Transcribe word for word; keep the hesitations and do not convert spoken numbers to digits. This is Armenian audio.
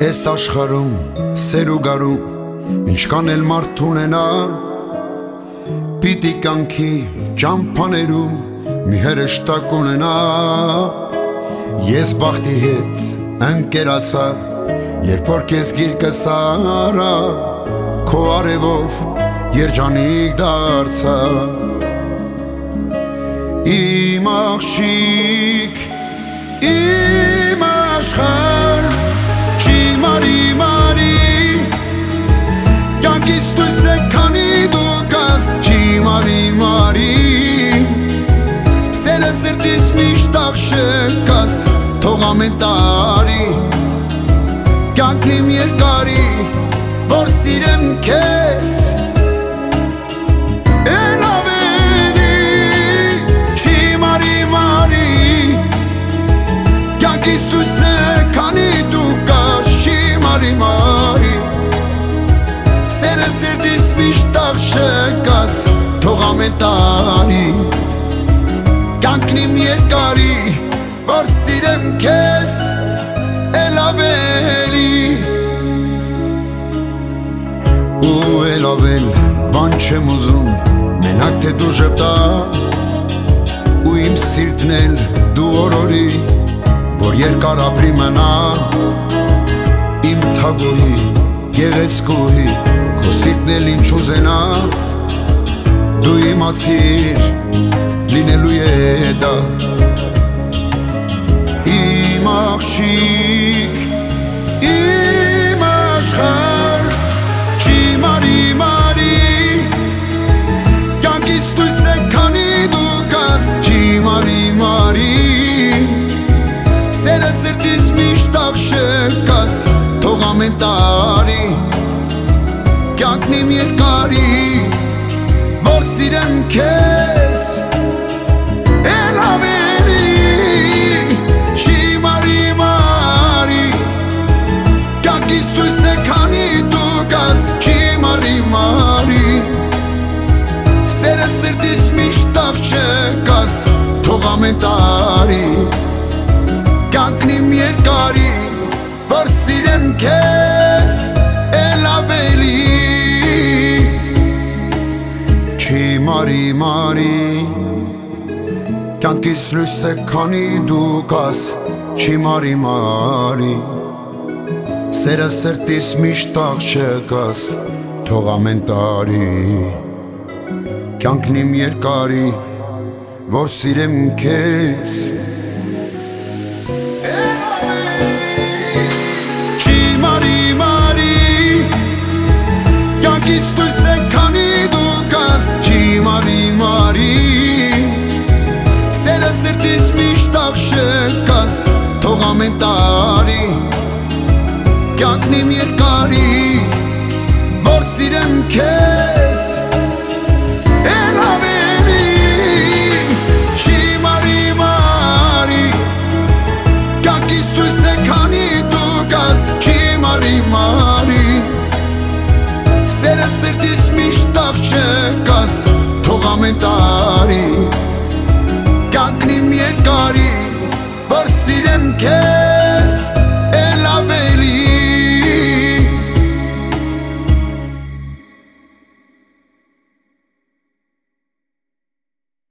Այս աշխարհում սեր ու գարում ինչքան էլ մարդ ունենա, պիտի կյանքի ճամփաներում մի հրեշտակ ունենա։ Ես բախտի հետ ընկերացա, երբ որ քեզ գիրկս արա, քո արևով երջանիկ դարձա։ Իմ աղջիկ, իմ աշխարհ, Չիմարի մարի, կյանքից դուրս է քանի դու կաս, չիմարի մարի, սերը սրտիս միշտ աղշը կաս, թող ամեն տարի, կյանքն իմ երկարի, որ սիրեմ քեզ, էլ ավելի, չիմարի մարի, կյանքից դուրս է քանի դու կաս, չիմարի մարի, սերը սրտիս միշտ աղշը կաս, թող ամեն տարի, կյանքն իմ երկարի, որ սիրեմ քեզ, էլ ավելի, ու էլ ավել բան չեմ ուզում, մենակ թե դու ժպտա, ու իմ սիրտն էլ դու օրորի, որ երկար ապրի մնա, իմ թագուհի, գեղեցկուհի, քո սիրտն էլ ինչ ուզենա, դու իմացիր, լինելու է դա, իմ աղջիկ, իմ աշխարհ, չիմարի մարի, կյանքից դուրս է քանի դու կաս, չիմարի մարի, սերը սրտիս միշտ աղշը կաս, թող ամեն տարի, կյանքն իմ երկարի, որ սիրեմ քեզ, էլ ավելի, չիմարի մարի, կյանքից դուրս է քանի դու կաս, չիմարի մարի, սերը սրտիս միշտ աղշը կաս, թող ամեն տարի, կյանքն իմ երկարի, որ սիրեմ քեզ, էլ ավելի, չիմարի մարի, կյանքից լույս է քանի դու կաս, չիմարի մարի, սերը սրտիս միշտ աղշը կաս, թող ամեն տարի, կյանքն իմ երկարի, որ սիրեմ քեզ, չիմարի մարի, կյանքից դուրս է քանի դու կաս, չիմարի մարի, սերը սրտիս միշտ աղշը կաս, թող ամեն տարի, կյանքն իմ երկարի, որ սիրեմ քեզ,